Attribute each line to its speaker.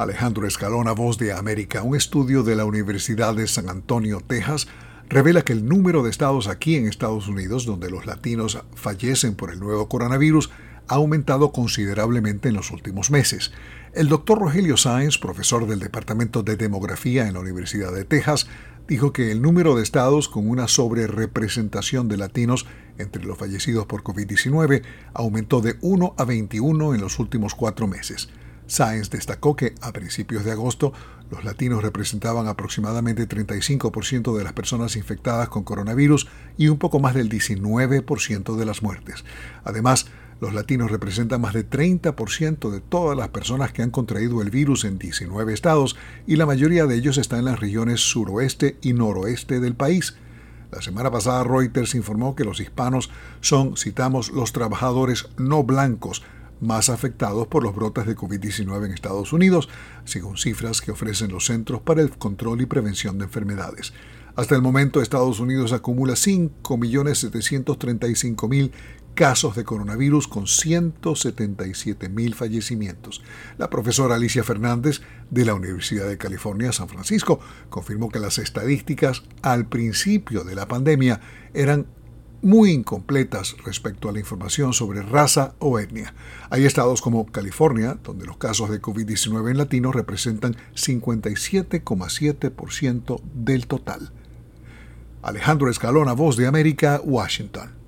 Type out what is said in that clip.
Speaker 1: Alejandro Escalona, Voz de América. Un estudio de la Universidad de San Antonio, Texas, revela que el número de estados aquí en Estados Unidos donde los latinos fallecen por el nuevo coronavirus ha aumentado considerablemente en los últimos meses. El doctor Rogelio Sáenz, profesor del Departamento de Demografía en la Universidad de Texas, dijo que el número de estados con una sobrerepresentación de latinos entre los fallecidos por COVID-19 aumentó de 1 a 21 en los últimos 4 meses. Sáenz destacó que a principios de agosto los latinos representaban aproximadamente 35% de las personas infectadas con coronavirus y un poco más del 19% de las muertes. Además, los latinos representan más de 30% de todas las personas que han contraído el virus en 19 estados y la mayoría de ellos está en las regiones suroeste y noroeste del país. La semana pasada Reuters informó que los hispanos son, citamos, los trabajadores no blancos más afectados por los brotes de COVID-19 en Estados Unidos, según cifras que ofrecen los Centros para el Control y Prevención de Enfermedades. Hasta el momento, Estados Unidos acumula 5.735.000 casos de coronavirus con 177.000 fallecimientos. La profesora Alicia Fernández de la Universidad de California, San Francisco, confirmó que las estadísticas al principio de la pandemia eran muy incompletas respecto a la información sobre raza o etnia. Hay estados como California, donde los casos de COVID-19 en latinos representan 57,7% del total. Alejandro Escalona, Voz de América, Washington.